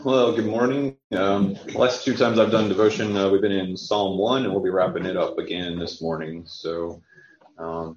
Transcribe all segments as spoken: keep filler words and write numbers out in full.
Well, good morning. Um, the last two times I've done devotion, uh, we've been in Psalm one, and we'll be wrapping it up again this morning. So, um,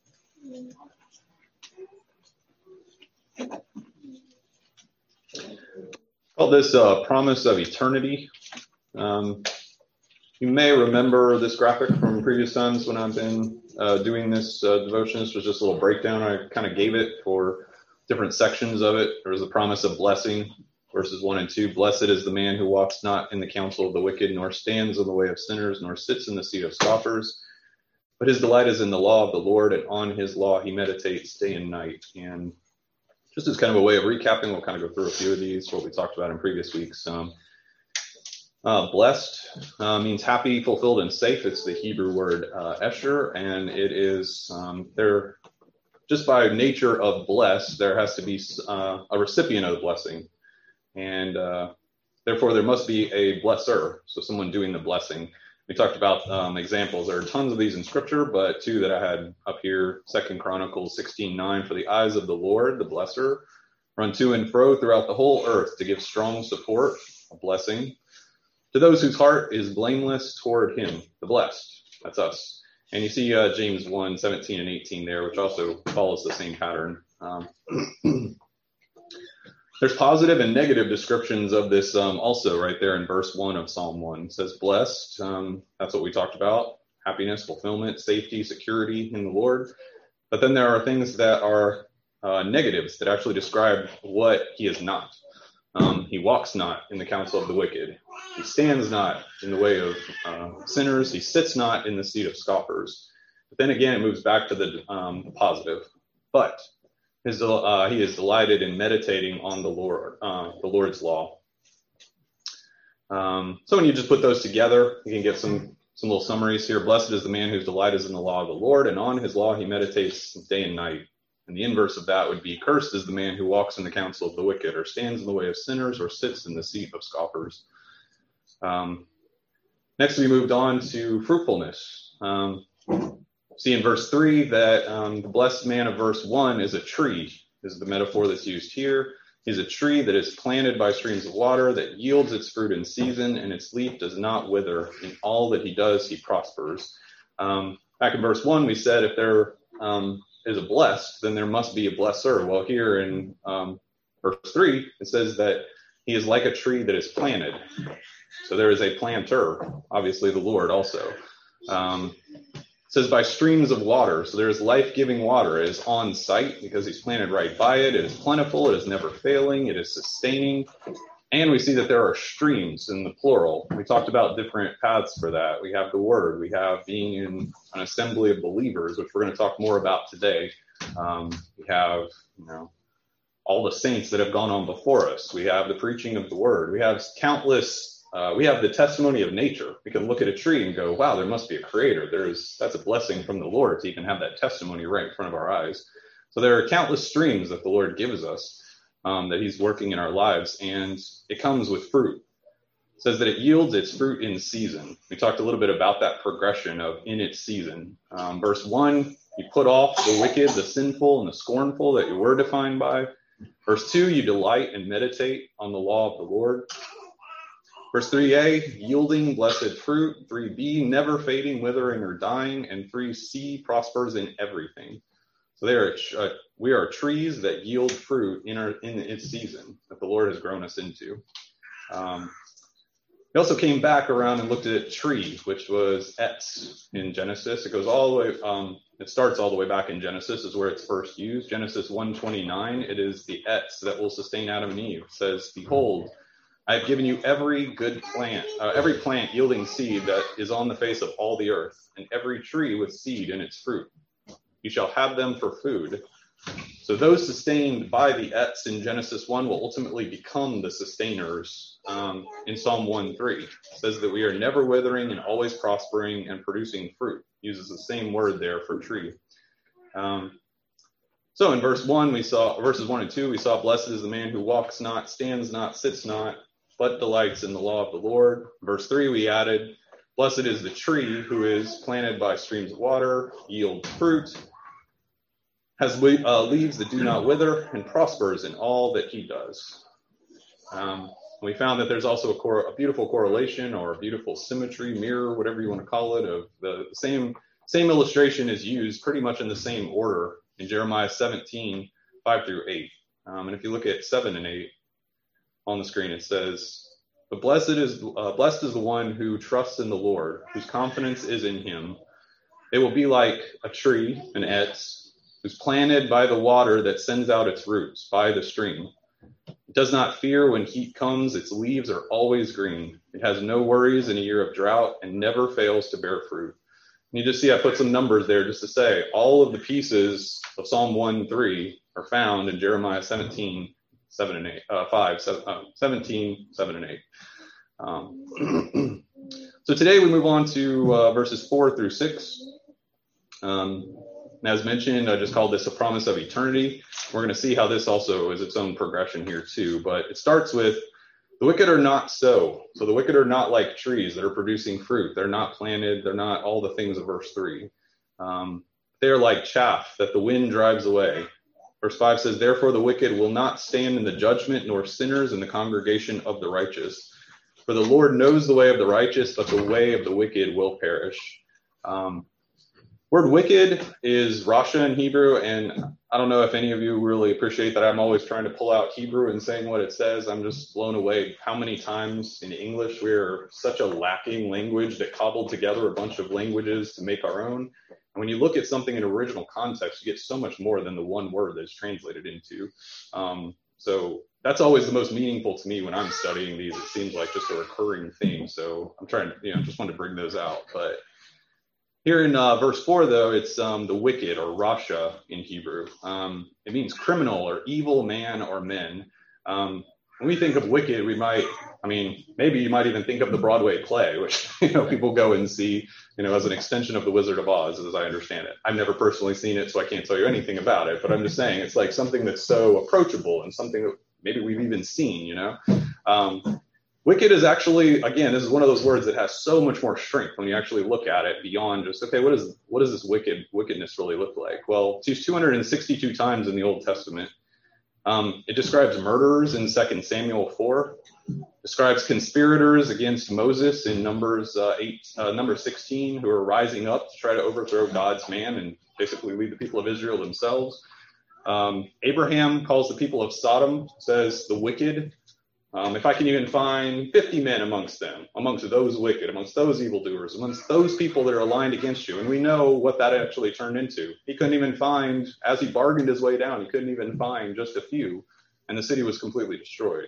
call this uh, Promise of Eternity. Um, you may remember this graphic from previous times when I've been uh, doing this uh, devotion. This was just a little breakdown. I kind of gave it for different sections of it. There was a promise of blessing. Verses one and two, blessed is the man who walks not in the counsel of the wicked, nor stands in the way of sinners, nor sits in the seat of scoffers. But his delight is in the law of the Lord, and on his law he meditates day and night. And just as kind of a way of recapping, we'll kind of go through a few of these, what we talked about in previous weeks. Um, uh, blessed uh, means happy, fulfilled, and safe. It's the Hebrew word uh, esher, and it is, um, there, just by nature of blessed, there has to be uh, a recipient of the blessing. And uh, therefore, there must be a blesser, so someone doing the blessing. We talked about um, examples. There are tons of these in Scripture, but two that I had up here, Second Chronicles sixteen nine, for the eyes of the Lord, the blesser, run to and fro throughout the whole earth to give strong support, a blessing, to those whose heart is blameless toward him, the blessed. That's us. And you see uh, James one seventeen and eighteen there, which also follows the same pattern. Um, There's positive and negative descriptions of this um, also right there in verse one of Psalm one. It says blessed, um, that's what we talked about, happiness, fulfillment, safety, security in the Lord. But then there are things that are uh, negatives that actually describe what he is not. Um, he walks not in the counsel of the wicked. He stands not in the way of uh, sinners. He sits not in the seat of scoffers. But then again, it moves back to the um, positive. But His, uh, he is delighted in meditating on the Lord, uh, the Lord's law. Um, so when you just put those together, you can get some, some little summaries here. Blessed is the man whose delight is in the law of the Lord, and on his law he meditates day and night. And the inverse of that would be, cursed is the man who walks in the counsel of the wicked, or stands in the way of sinners, or sits in the seat of scoffers. Um, next, we moved on to fruitfulness. Um, See in verse three that um, the blessed man of verse one is a tree, is the metaphor that's used here. He's a tree that is planted by streams of water, that yields its fruit in season, and its leaf does not wither. In all that he does, he prospers. Um, back in verse one, we said if there um, is a blessed, then there must be a blesser. Well, here in um, verse three, it says that he is like a tree that is planted. So there is a planter, obviously the Lord also. Um, It says by streams of water. So there is life-giving water. It is on site because he's planted right by it. It is plentiful. It is never failing. It is sustaining. And we see that there are streams in the plural. We talked about different paths for that. We have the word. We have being in an assembly of believers, which we're going to talk more about today. Um, we have, you know, all the saints that have gone on before us. We have the preaching of the word. We have countless Uh, we have the testimony of nature. We can look at a tree and go, wow, there must be a creator. There's that's a blessing from the Lord to even have that testimony right in front of our eyes. So there are countless streams that the Lord gives us, um, that he's working in our lives, and it comes with fruit. It says that it yields its fruit in season. We talked a little bit about that progression of in its season. Um, verse one, you put off the wicked, the sinful, and the scornful that you were defined by. Verse two, you delight and meditate on the law of the Lord. Verse three a, yielding blessed fruit. three b, never fading, withering, or dying. And three c, prospers in everything. So they are, uh, we are trees that yield fruit in, our, in its season that the Lord has grown us into. Um, we also came back around and looked at tree, which was etz in Genesis. It goes all the way, um, it starts all the way back in Genesis is where it's first used. Genesis one twenty-nine, it is the etz that will sustain Adam and Eve. It says, behold, I have given you every good plant, uh, every plant yielding seed that is on the face of all the earth, and every tree with seed in its fruit. You shall have them for food. So those sustained by the etz in Genesis one will ultimately become the sustainers um, in Psalm one three. It says that we are never withering and always prospering and producing fruit. It uses the same word there for tree. Um, so in verse one, we saw, verses one and two, we saw blessed is the man who walks not, stands not, sits not, but delights in the law of the Lord. Verse three, we added, blessed is the tree who is planted by streams of water, yields fruit, has uh, leaves that do not wither, and prospers in all that he does. Um, We found that there's also a, cor- a beautiful correlation or a beautiful symmetry, mirror, whatever you want to call it, of the same same illustration is used pretty much in the same order in Jeremiah seventeen, five through eight. Um, and if you look at seven and eight on the screen, it says, "But blessed is uh, blessed is the one who trusts in the Lord, whose confidence is in him. They will be like a tree, an etz, who's planted by the water that sends out its roots by the stream. It does not fear when heat comes. Its leaves are always green. It has no worries in a year of drought and never fails to bear fruit." And you just see I put some numbers there just to say all of the pieces of Psalm one three are found in Jeremiah seventeen, seven and eight, uh, five, seven, uh, seventeen, seven and eight. Um, so today we move on to uh, verses four through six. Um, and as mentioned, I just called this a promise of eternity. We're going to see how this also is its own progression here too. But it starts with the wicked are not so. So the wicked are not like trees that are producing fruit. They're not planted. They're not all the things of verse three. Um, they're like chaff that the wind drives away. Verse five says, "Therefore the wicked will not stand in the judgment, nor sinners in the congregation of the righteous. For the Lord knows the way of the righteous, but the way of the wicked will perish." Um, word wicked is rasha in Hebrew, and I don't know if any of you really appreciate that I'm always trying to pull out Hebrew and saying what it says. I'm just blown away how many times in English we're such a lacking language that cobbled together a bunch of languages to make our own. And when you look at something in original context, you get so much more than the one word that's translated into. Um, so that's always the most meaningful to me when I'm studying these. It seems like just a recurring theme. So I'm trying to, you know, just want to bring those out. But here in uh, verse four, though, it's um, the wicked or rasha in Hebrew. Um, it means criminal or evil man or men. Um, when we think of wicked, we might, I mean, maybe you might even think of the Broadway play, which, you know, people go and see, you know, as an extension of the Wizard of Oz, as I understand it. I've never personally seen it, so I can't tell you anything about it. But I'm just saying it's like something that's so approachable and something that maybe we've even seen, you know. Um, Wicked is actually, again, this is one of those words that has so much more strength when you actually look at it beyond just, okay, what is what does this wicked wickedness really look like? Well, it's used two hundred sixty-two times in the Old Testament. Um, it describes murderers in Second Samuel four, describes conspirators against Moses in Numbers uh, eight, uh, number sixteen, who are rising up to try to overthrow God's man and basically lead the people of Israel themselves. Um, Abraham calls the people of Sodom, says the wicked. Um, if I can even find fifty men amongst them, amongst those wicked, amongst those evildoers, amongst those people that are aligned against you. And we know what that actually turned into. He couldn't even find, as he bargained his way down, he couldn't even find just a few, and the city was completely destroyed.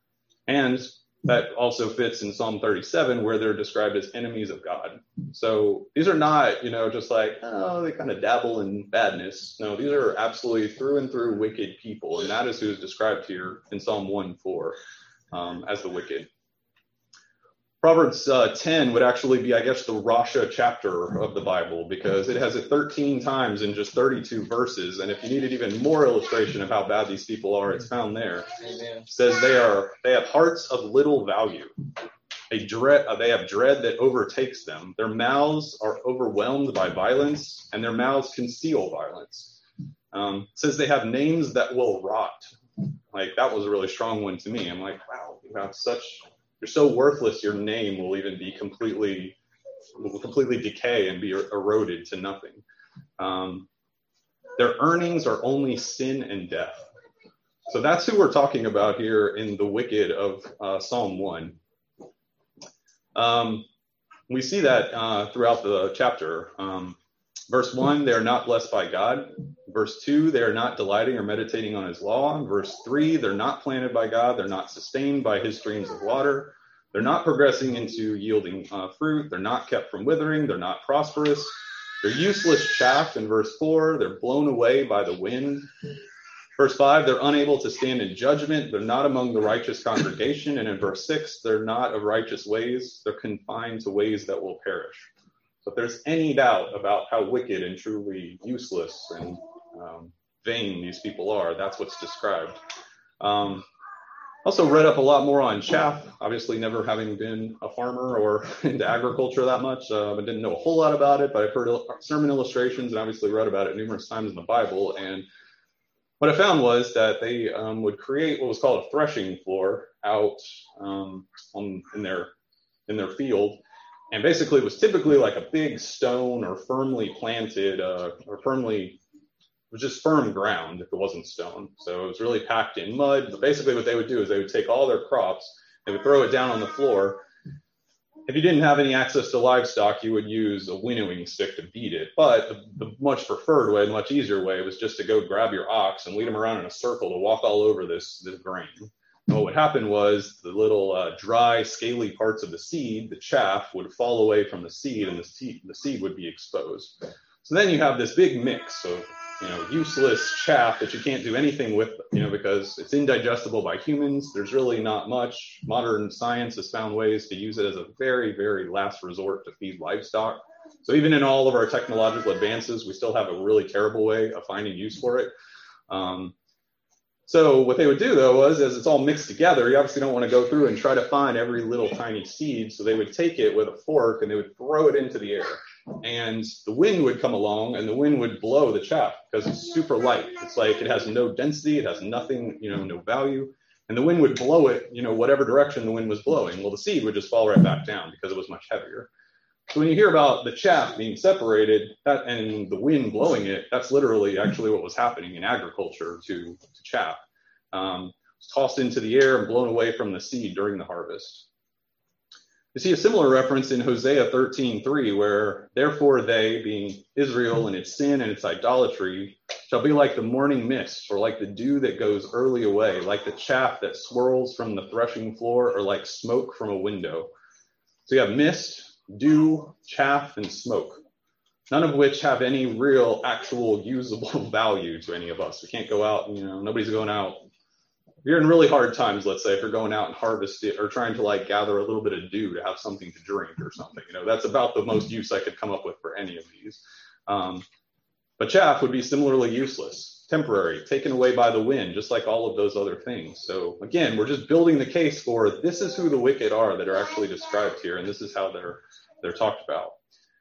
And that also fits in Psalm thirty-seven, where they're described as enemies of God. So these are not, you know, just like, oh, they kind of dabble in badness. No, these are absolutely through and through wicked people. And that is who is described here in Psalm one four. Um, as the wicked. Proverbs uh, ten would actually be, I guess, the Rasha chapter of the Bible, because it has it thirteen times in just thirty-two verses. And if you needed even more illustration of how bad these people are, it's found there. Amen. It says they are they have hearts of little value. They dread uh, they have dread that overtakes them. Their mouths are overwhelmed by violence, and their mouths conceal violence. Um, it says they have names that will rot. Like, that was a really strong one to me. I'm like, wow, you have such, you're so worthless, your name will even be completely, will completely decay and be er- eroded to nothing. Um, their earnings are only sin and death. So that's who we're talking about here in the wicked of uh, Psalm one. Um, we see that uh, throughout the chapter. Um, verse one, they are not blessed by God. Verse two, they are not delighting or meditating on his law. Verse three, they're not planted by God. They're not sustained by his streams of water. They're not progressing into yielding uh, fruit. They're not kept from withering. They're not prosperous. They're useless chaff in verse four. They're blown away by the wind. Verse five, they're unable to stand in judgment. They're not among the righteous congregation. And in verse six, they're not of righteous ways. They're confined to ways that will perish. So if there's any doubt about how wicked and truly useless and um, vain these people are, that's what's described. Um, also read up a lot more on chaff, obviously never having been a farmer or into agriculture that much. Uh, I didn't know a whole lot about it, but I've heard sermon illustrations and obviously read about it numerous times in the Bible. And what I found was that they um, would create what was called a threshing floor out um, on, in their in their field. And basically it was typically like a big stone or firmly planted uh, or firmly, it was just firm ground if it wasn't stone. So it was really packed in mud. But basically what they would do is they would take all their crops, they would throw it down on the floor. If you didn't have any access to livestock, you would use a winnowing stick to beat it. But the, the much preferred way, the much easier way, was just to go grab your ox and lead them around in a circle to walk all over this, this grain. And what would happen was the little uh, dry, scaly parts of the seed, the chaff, would fall away from the seed, and the seed, the seed would be exposed. So then you have this big mix of, you know, useless chaff that you can't do anything with, you know, because it's indigestible by humans. There's really not much. Modern science has found ways to use it as a very, very last resort to feed livestock. So even in all of our technological advances, we still have a really terrible way of finding use for it. Um, So what they would do, though, was as it's all mixed together, you obviously don't want to go through and try to find every little tiny seed. So they would take it with a fork and they would throw it into the air. And the wind would come along and the wind would blow the chaff because it's super light. It's like it has no density. It has nothing, you know, no value. And the wind would blow it, you know, whatever direction the wind was blowing. Well, the seed would just fall right back down because it was much heavier. So when you hear about the chaff being separated that, and the wind blowing it, that's literally actually what was happening in agriculture to, to chaff. Um, it's tossed into the air and blown away from the seed during the harvest. You see a similar reference in Hosea thirteen three, where therefore they, being Israel and its sin and its idolatry, shall be like the morning mist, or like the dew that goes early away, like the chaff that swirls from the threshing floor, or like smoke from a window. So you have mist, dew, chaff, and smoke, none of which have any real, actual, usable value to any of us. We can't go out, you know, nobody's going out. If you're in really hard times, let's say, if you're going out and harvest it or trying to like gather a little bit of dew to have something to drink or something, you know, that's about the most use I could come up with for any of these. Um, but chaff would be similarly useless, temporary, taken away by the wind, just like all of those other things. So again, we're just building the case for this is who the wicked are that are actually described here, and this is how they're they're talked about.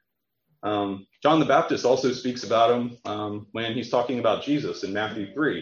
Um, John the Baptist also speaks about him um, when he's talking about Jesus in Matthew three.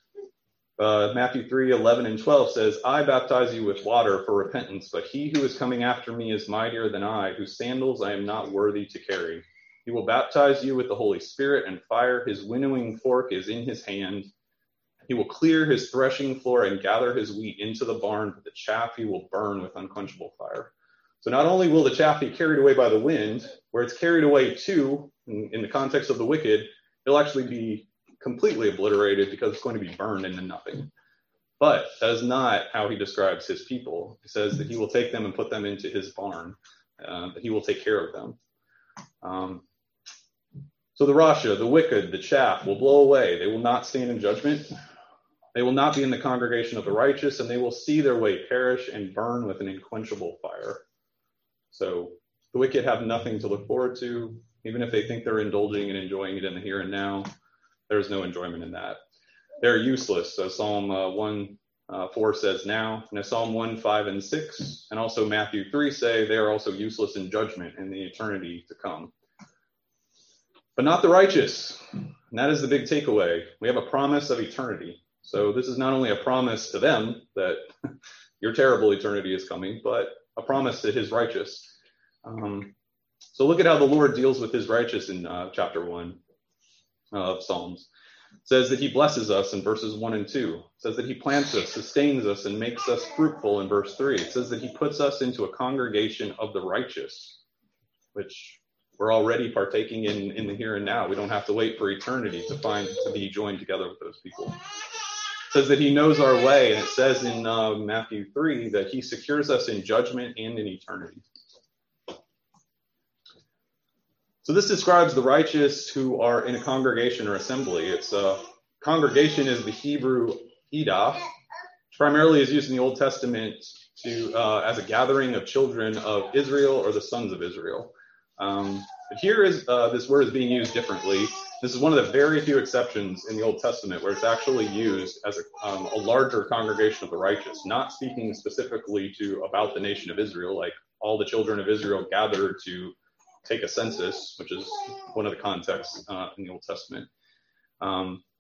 Uh, Matthew three, eleven and twelve says, I baptize you with water for repentance, but he who is coming after me is mightier than I, whose sandals I am not worthy to carry. He will baptize you with the Holy Spirit and fire. His winnowing fork is in his hand. He will clear his threshing floor and gather his wheat into the barn, but the chaff he will burn with unquenchable fire. So not only will the chaff be carried away by the wind, where it's carried away to, in, in the context of the wicked, it'll actually be completely obliterated because it's going to be burned into nothing. But that is not how he describes his people. He says that he will take them and put them into his barn, uh, that he will take care of them. Um, so the Rasha, the wicked, the chaff will blow away. They will not stand in judgment. They will not be in the congregation of the righteous, and they will see their way perish and burn with an unquenchable fire. So the wicked have nothing to look forward to. Even if they think they're indulging and enjoying it in the here and now, there's no enjoyment in that. They're useless. So Psalm uh, one, uh, four says now, and Psalm one, five, and six, and also Matthew three say they are also useless in judgment in the eternity to come. But not the righteous. And that is the big takeaway. We have a promise of eternity. So this is not only a promise to them that your terrible eternity is coming, but a promise to his righteous. Um, so look at how the Lord deals with his righteous in uh, chapter one of Psalms. It says that he blesses us in verses one and two. It says that he plants us, sustains us, and makes us fruitful in verse three. It says that he puts us into a congregation of the righteous, which we're already partaking in in the here and now. We don't have to wait for eternity to find to be joined together with those people. It says that he knows our way, and it says in uh, Matthew three that he secures us in judgment and in eternity. So this describes the righteous who are in a congregation or assembly. It's a uh, congregation is the Hebrew Edah, which primarily is used in the Old Testament to uh, as a gathering of children of Israel or the sons of Israel. Um, but here is uh, this word is being used differently. This is one of the very few exceptions in the Old Testament where it's actually used as a, um, a larger congregation of the righteous, not speaking specifically to about the nation of Israel, like all the children of Israel gathered to take a census, which is one of the contexts uh, in the Old Testament. Um,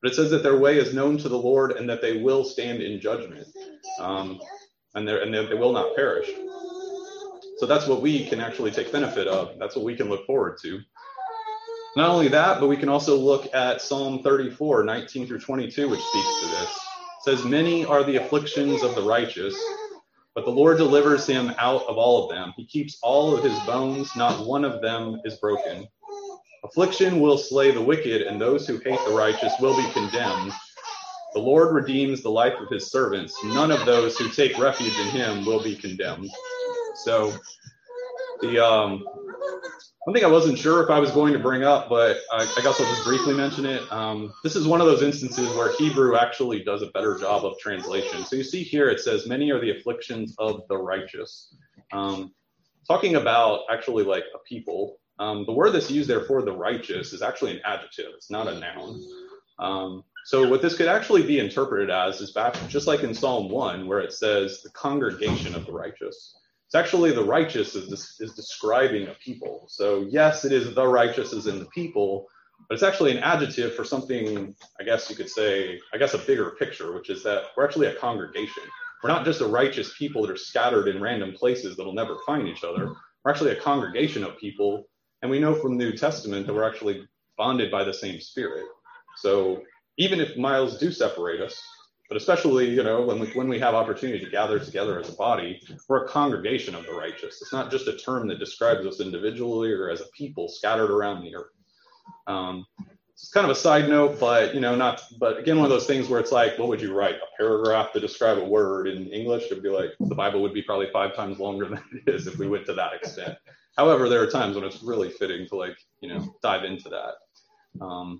But it says that their way is known to the Lord and that they will stand in judgment, um, and, and they will not perish. So that's what we can actually take benefit of. That's what we can look forward to. Not only that, but we can also look at Psalm thirty-four, nineteen through twenty-two, which speaks to this. It says, many are the afflictions of the righteous, but the Lord delivers him out of all of them. He keeps all of his bones, not one of them is broken. Affliction will slay the wicked, and those who hate the righteous will be condemned. The Lord redeems the life of his servants. None of those who take refuge in him will be condemned. So the um, one thing I wasn't sure if I was going to bring up, but I, I guess I'll just briefly mention it. Um, this is one of those instances where Hebrew actually does a better job of translation. So you see here it says, many are the afflictions of the righteous. Um, talking about actually like a people. Um, the word that's used there for the righteous is actually an adjective. It's not a noun. Um, so what this could actually be interpreted as is back just like in Psalm one, where it says the congregation of the righteous. It's actually the righteous is, is describing a people. So yes, it is the righteous is in the people, but it's actually an adjective for something, I guess you could say, I guess a bigger picture, which is that we're actually a congregation. We're not just a righteous people that are scattered in random places that'll never find each other. We're actually a congregation of people. And we know from the New Testament that we're actually bonded by the same Spirit. So even if miles do separate us, but especially, you know, when we, when we have opportunity to gather together as a body, we're a congregation of the righteous. It's not just a term that describes us individually or as a people scattered around the earth. Um, it's kind of a side note, but, you know, not, but again, one of those things where it's like, what would you write? A paragraph to describe a word in English? It'd be like, the Bible would be probably five times longer than it is if we went to that extent. However, there are times when it's really fitting to, like, you know, dive into that. Um,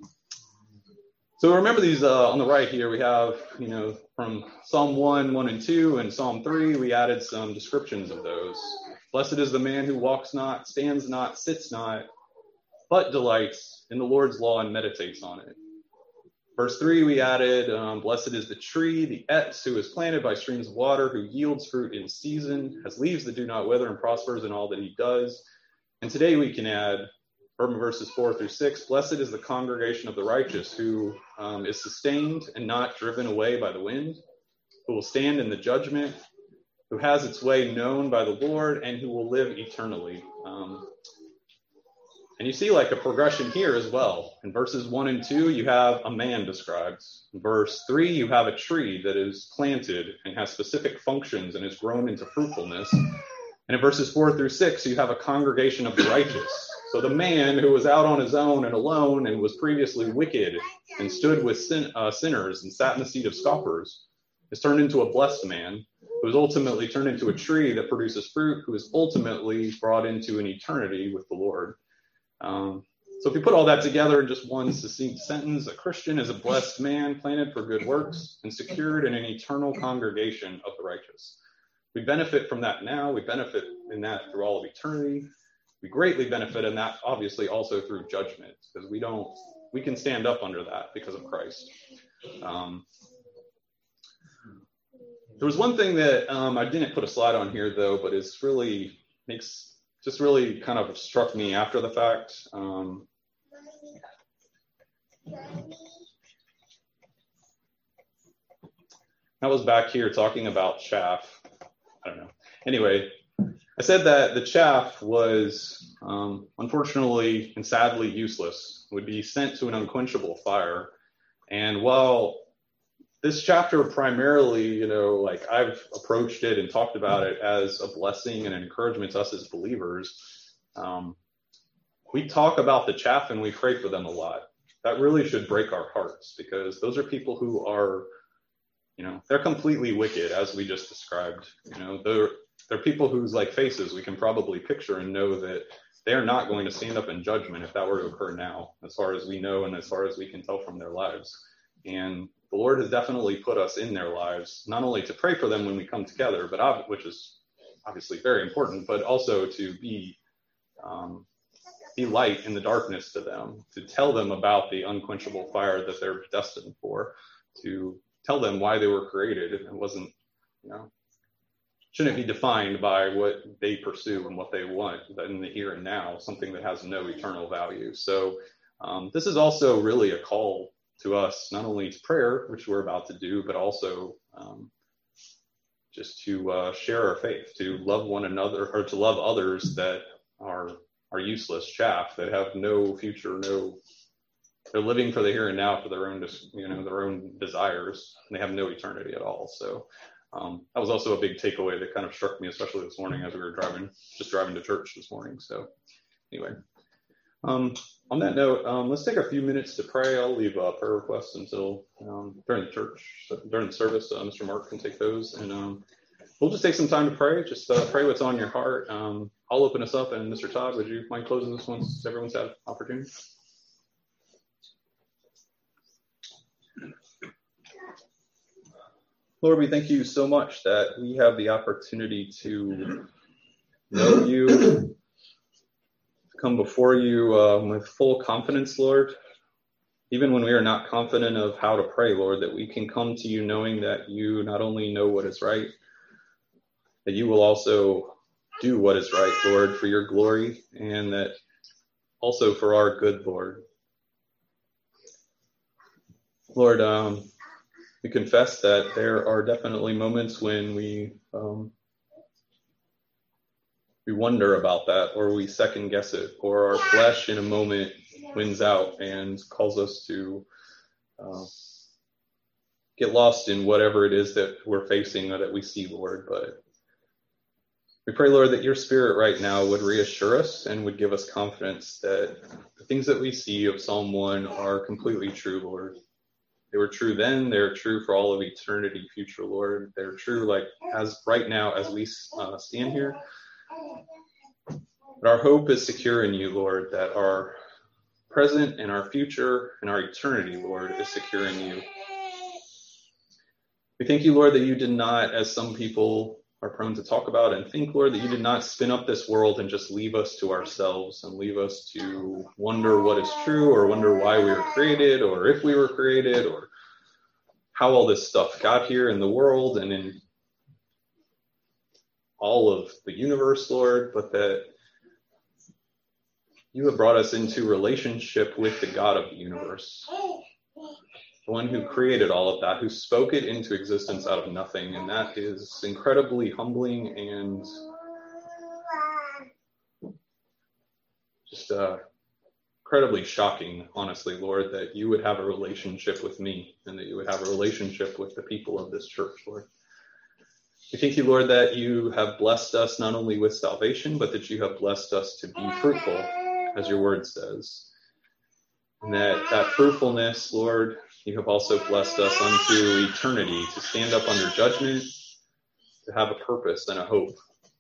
so remember these uh, on the right here, we have, you know, from Psalm one, one and two, and Psalm three, we added some descriptions of those. Blessed is the man who walks not, stands not, sits not, but delights in the Lord's law and meditates on it. Verse three, we added, um, blessed is the tree, the etz, who is planted by streams of water, who yields fruit in season, has leaves that do not wither, and prospers in all that he does. And today we can add, from verses four through six, blessed is the congregation of the righteous, who um, is sustained and not driven away by the wind, who will stand in the judgment, who has its way known by the Lord, and who will live eternally. Um, And you see like a progression here as well. In verses one and two, you have a man described. In verse three, you have a tree that is planted and has specific functions and is grown into fruitfulness. And in verses four through six, you have a congregation of the righteous. So the man who was out on his own and alone and was previously wicked and stood with sin, uh, sinners and sat in the seat of scoffers is turned into a blessed man, who is ultimately turned into a tree that produces fruit, who is ultimately brought into an eternity with the Lord. Um, so if you put all that together in just one succinct sentence, a Christian is a blessed man planted for good works and secured in an eternal congregation of the righteous. We benefit from that now. We benefit in that through all of eternity. We greatly benefit in that, obviously, also through judgment, because we don't, we can stand up under that because of Christ. Um, there was one thing that um, I didn't put a slide on here, though, but it's really makes just really kind of struck me after the fact. Um, I was back here talking about chaff. I don't know. Anyway, I said that the chaff was um, unfortunately and sadly useless, would be sent to an unquenchable fire. And while this chapter primarily, you know, like I've approached it and talked about it as a blessing and an encouragement to us as believers, um, we talk about the chaff and we pray for them a lot. That really should break our hearts, because those are people who are, you know, they're completely wicked, as we just described. You know, they're they're people whose like faces we can probably picture and know that they are not going to stand up in judgment if that were to occur now, as far as we know and as far as we can tell from their lives. And the Lord has definitely put us in their lives, not only to pray for them when we come together, but which is obviously very important, but also to be um, be light in the darkness to them, to tell them about the unquenchable fire that they're destined for, to tell them why they were created. It wasn't, you know, shouldn't be defined by what they pursue and what they want in the here and now, something that has no eternal value. So um, this is also really a call to us, not only to prayer, which we're about to do, but also um, just to uh, share our faith, to love one another, or to love others that are are useless chaff, that have no future, no, they're living for the here and now for their own, you know, their own desires, and they have no eternity at all. So um, that was also a big takeaway that kind of struck me, especially this morning as we were driving, just driving to church this morning. So anyway, um, on that note, um, let's take a few minutes to pray. I'll leave uh, prayer requests until um, during the church, during the service. Uh, Mister Mark can take those, and um, we'll just take some time to pray. Just uh, pray what's on your heart. Um, I'll open us up, and Mister Todd, would you mind closing this once everyone's had opportunity? Lord, we thank you so much that we have the opportunity to know you, to come before you uh, with full confidence, Lord. Even when we are not confident of how to pray, Lord, that we can come to you knowing that you not only know what is right, that you will also do what is right, Lord, for your glory, and that also for our good, Lord. Lord, um, we confess that there are definitely moments when we um, we wonder about that, or we second guess it, or our flesh in a moment wins out and calls us to uh, get lost in whatever it is that we're facing or that we see, Lord. But we pray, Lord, that your Spirit right now would reassure us and would give us confidence that the things that we see of Psalm one are completely true, Lord. They were true then. They're true for all of eternity future, Lord. They're true like as right now as we uh, stand here. But our hope is secure in you, Lord, that our present and our future and our eternity, Lord, is secure in you. We thank you, Lord, that you did not, as some people are prone to talk about and think, Lord, that you did not spin up this world and just leave us to ourselves and leave us to wonder what is true or wonder why we were created or if we were created or how all this stuff got here in the world and in all of the universe, Lord, but that you have brought us into relationship with the God of the universe, the one who created all of that, who spoke it into existence out of nothing. And that is incredibly humbling and just uh, incredibly shocking, honestly, Lord, that you would have a relationship with me and that you would have a relationship with the people of this church, Lord. We thank you, Lord, that you have blessed us not only with salvation, but that you have blessed us to be fruitful, as your word says. And that that fruitfulness, Lord, you have also blessed us unto eternity, to stand up under judgment, to have a purpose and a hope.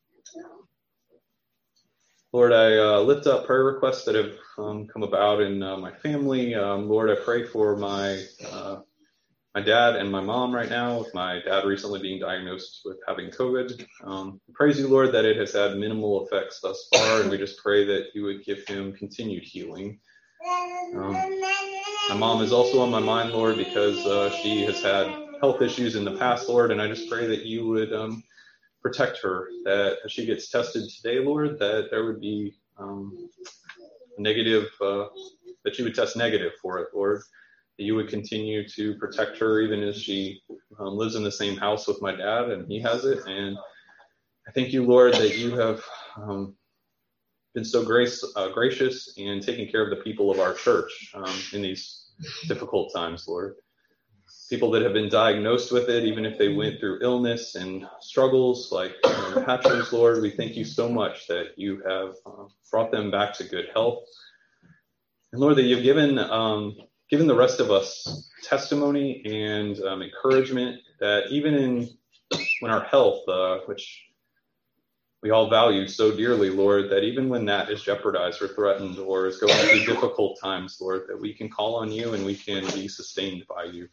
Lord, I uh, lift up prayer requests that have um, come about in uh, my family. Um, Lord, I pray for my uh, my dad and my mom right now, with my dad recently being diagnosed with having COVID. Um, I praise you, Lord, that it has had minimal effects thus far, and we just pray that you would give him continued healing. Um, my mom is also on my mind, Lord, because uh, she has had health issues in the past, Lord, and I just pray that you would um, protect her, that as she gets tested today, Lord, that there would be um, negative, uh, that you would test negative for it, Lord, that you would continue to protect her even as she um, lives in the same house with my dad and he has it. And I thank you, Lord, that you have um, been so grace, uh, gracious and taking care of the people of our church um, in these difficult times, Lord. People that have been diagnosed with it, even if they went through illness and struggles like uh, Hatchers, Lord, we thank you so much that you have uh, brought them back to good health. And Lord, that you've given um, given the rest of us testimony and um, encouragement that even in when our health, uh, which we all value so dearly, Lord, that even when that is jeopardized or threatened or is going through difficult times, Lord, that we can call on you and we can be sustained by you.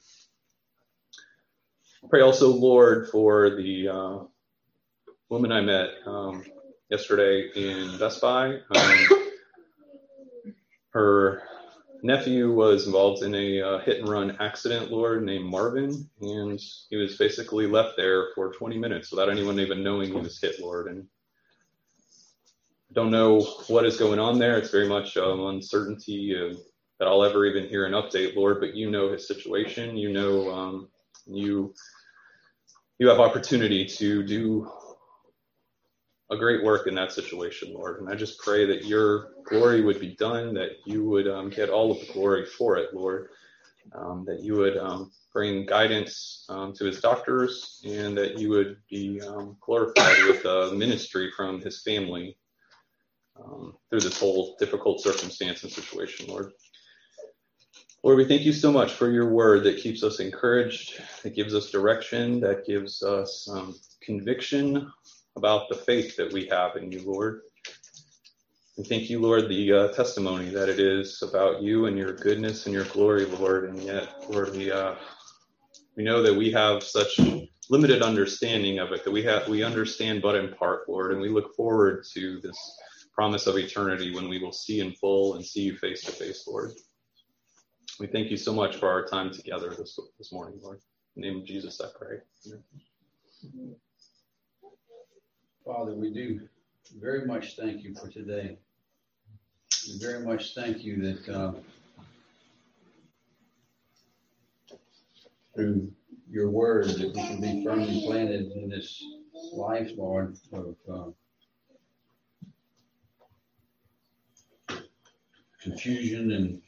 Pray also, Lord, for the uh, woman I met um, yesterday in Best Buy. Um, her nephew was involved in a uh, hit and run accident, Lord, named Marvin, and he was basically left there for twenty minutes without anyone even knowing he was hit, Lord. And I don't know what is going on there. It's very much um, uncertainty of that I'll ever even hear an update, Lord, but you know his situation. You know, um, you, you have opportunity to do a great work in that situation, Lord. And I just pray that your glory would be done, that you would um, get all of the glory for it, Lord, um, that you would um, bring guidance um, to his doctors, and that you would be um, glorified with uh, ministry from his family um, through this whole difficult circumstance and situation, Lord. Lord, we thank you so much for your word that keeps us encouraged, that gives us direction, that gives us um, conviction about the faith that we have in you, Lord. And thank you, Lord, the uh, testimony that it is about you and your goodness and your glory, Lord. And yet, Lord, we uh, we know that we have such limited understanding of it, that we have we understand but in part, Lord. And we look forward to this promise of eternity when we will see in full and see you face to face, Lord. We thank you so much for our time together this this morning, Lord. In the name of Jesus, I pray. Amen. Father, we do very much thank you for today. We very much thank you that uh, through your word that we can be firmly planted in this life, Lord, of uh, confusion and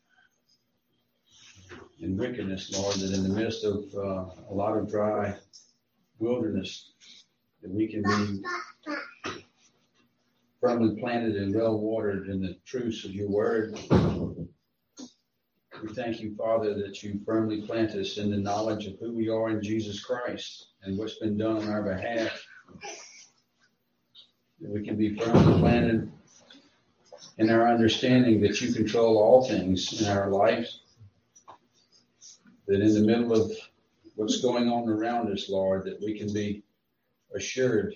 and wickedness, Lord, that in the midst of uh, a lot of dry wilderness, that we can be firmly planted and well watered in the truths of your word. We thank you, Father, that you firmly plant us in the knowledge of who we are in Jesus Christ and what's been done on our behalf. That we can be firmly planted in our understanding that you control all things in our lives. That in the middle of what's going on around us, Lord, that we can be assured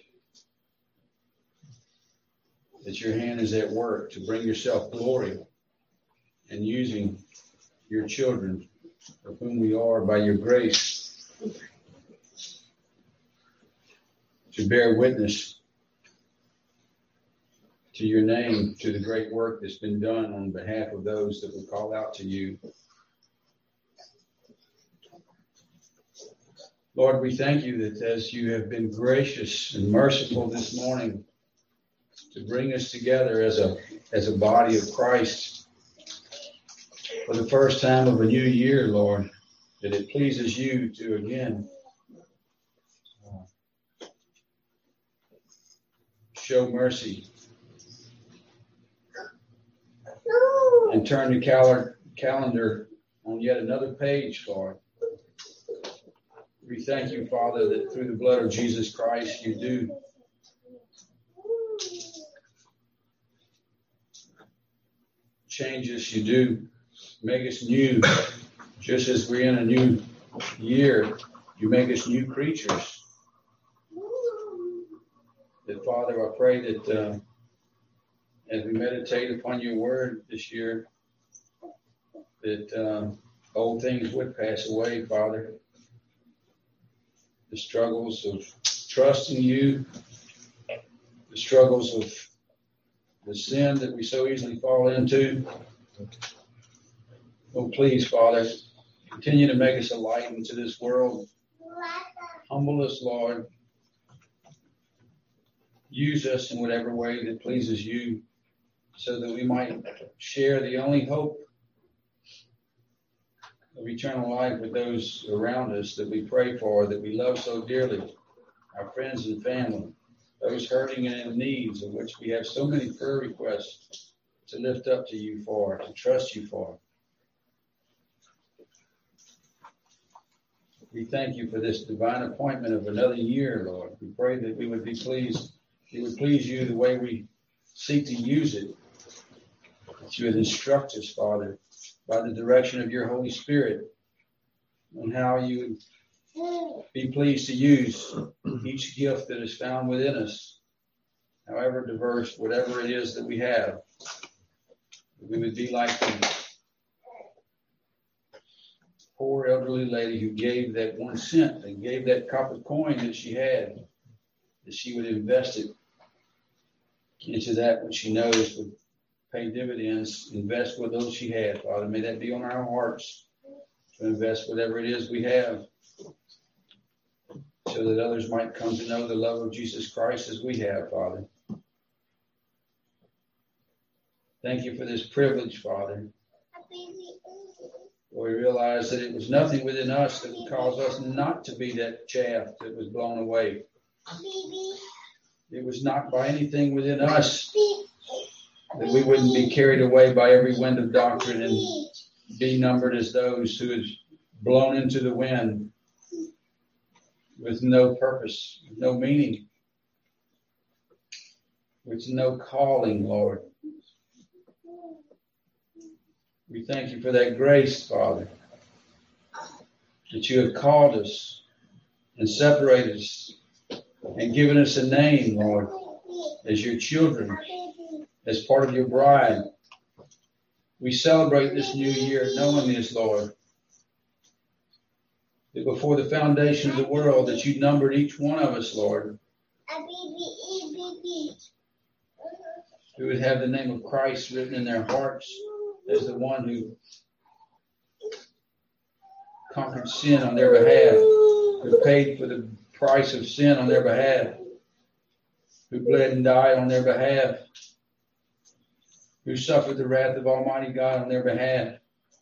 that your hand is at work to bring yourself glory and using your children, of whom we are by your grace, to bear witness to your name, to the great work that's been done on behalf of those that we call out to you. Lord, we thank you that as you have been gracious and merciful this morning to bring us together as a as a body of Christ for the first time of a new year, Lord, that it pleases you to again uh, show mercy and turn the cal- calendar on yet another page, Lord. We thank you, Father, that through the blood of Jesus Christ, you do change us, you do make us new. Just as we're in a new year, you make us new creatures. That, Father, I pray that uh, as we meditate upon your word this year, that uh, old things would pass away, Father. The struggles of trusting you, the struggles of the sin that we so easily fall into. Oh, please, Father, continue to make us a light into this world. Humble us, Lord. Use us in whatever way that pleases you so that we might share the only hope of eternal life with those around us that we pray for, that we love so dearly, our friends and family, those hurting and in needs, of which we have so many prayer requests to lift up to you for, to trust you for. We thank you for this divine appointment of another year, Lord. We pray that we would be pleased, it would please you the way we seek to use it, that you would instruct us, Father, by the direction of your Holy Spirit, and how you would be pleased to use each gift that is found within us, however diverse, whatever it is that we have. We would be like the poor elderly lady who gave that one cent and gave that copper coin that she had, that she would invest it into that which she knows would pay dividends, invest with those she had, Father. May that be on our hearts to invest whatever it is we have so that others might come to know the love of Jesus Christ as we have, Father. Thank you for this privilege, Father. We realize that it was nothing within us that would cause us not to be that chaff that was blown away. It was not by anything within us that we wouldn't be carried away by every wind of doctrine and be numbered as those who is blown into the wind with no purpose, no meaning, with no calling, Lord. We thank you for that grace, Father, that you have called us and separated us and given us a name, Lord, as your children, as part of your bride. We celebrate this new year knowing this, Lord, that before the foundation of the world that you numbered each one of us, Lord, who would have the name of Christ written in their hearts as the one who conquered sin on their behalf, who paid for the price of sin on their behalf, who bled and died on their behalf, who suffered the wrath of Almighty God on their behalf.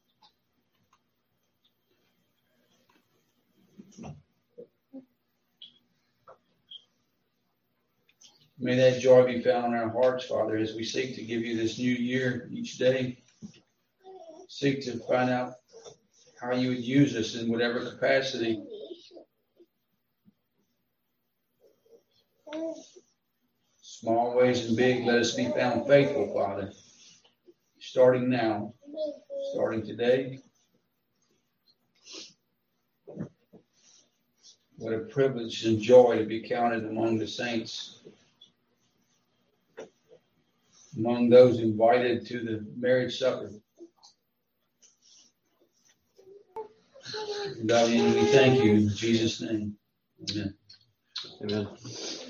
May that joy be found in our hearts, Father, as we seek to give you this new year each day. Seek to find out how you would use us in whatever capacity. Small ways and big, let us be found faithful, Father. Starting now, starting today. What a privilege and joy to be counted among the saints, among those invited to the marriage supper. God, we thank you in Jesus' name. Amen. Amen.